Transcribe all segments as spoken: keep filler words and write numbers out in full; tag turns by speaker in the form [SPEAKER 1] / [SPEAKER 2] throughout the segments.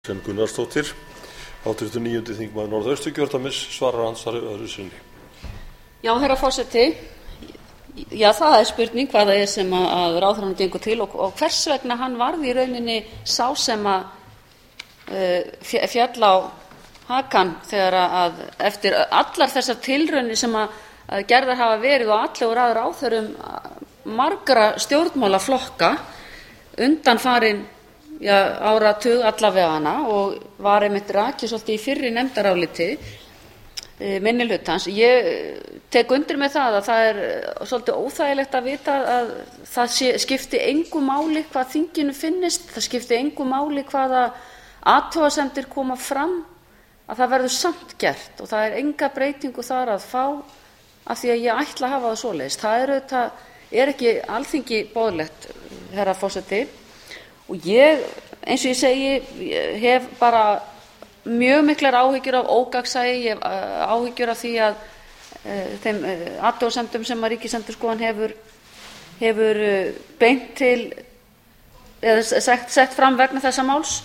[SPEAKER 1] Kristján Gunnarsdóttir, háttvirtur níundi þingmaður Norðausturkjördæmis, svarar andsvari öðru sinni.
[SPEAKER 2] Já, herra forseti, já, það er spurning hvað það er sem að ráðherranum gengur til og, og hvers vegna hann varði í rauninni sá sem að uh, fjall á hakan þegar að eftir allar þessar tilraunir sem að, að gerðar hafa verið og allir aðra ráðherrum margra stjórnmálaflokka undanfarin já, áratug allavegana og var einmitt rakið svolítið í fyrri nefndaráliti minnihlutans. Ég tek undir með það að það er svolítið óþægilegt að vita að það sé, skipti engu máli hvað þinginu finnist, það skipti engu máli hvaða athugasemdir koma fram, að það verður samt gert og það er enga breytingu þar að fá af því að ég ætla að hafa það svoleiðis. Það er, auðvitað, er ekki Alþingi boðlegt, herra forseti, og ég, eins og ég segi, ég hef bara mjög miklar áhyggjur af ógagnsæi, ég hef áhyggjur af því að uh, þeim uh, athugasemdum sem að Ríkisendurskoðun hefur, hefur uh, beint til eða sett, sett fram vegna þessa máls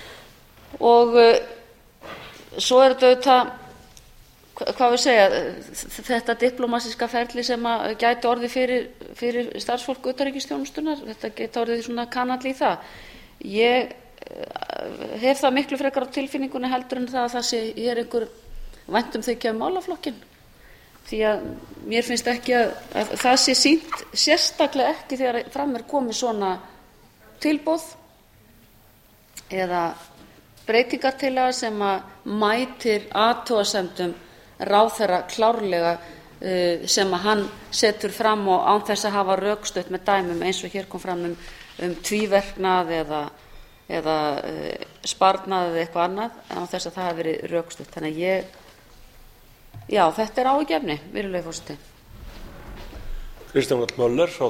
[SPEAKER 2] og uh, svo er þetta auðvitað, hvað við segja, þetta diplómatíska ferli sem að gæti orðið fyrir, fyrir starfsfólk utanríkisþjónustunnar, þetta geti orðið svona kanall í það. Ég hef það miklu frekar á tilfinningunni heldur en það að það sé, ég er einhver væntumþykja um málaflokkinn, því að mér finnst ekki að, að það sé sýnt sérstaklega ekki þegar fram er komið svona tilboð eða breytingartillaga sem að mætir athugasemdum ráðherra klárlega uh, sem að hann setur fram og án þess að hafa rökstutt með dæmum eins og hér kom fram um, um tvíverknað eða eða uh, sparnað eða eitthvað annað án þess að það hafi verið rökstutt. Þannig að ég, já, þetta er áhyggjuefni, virðulegi forseti.
[SPEAKER 1] Kristján L. Möller,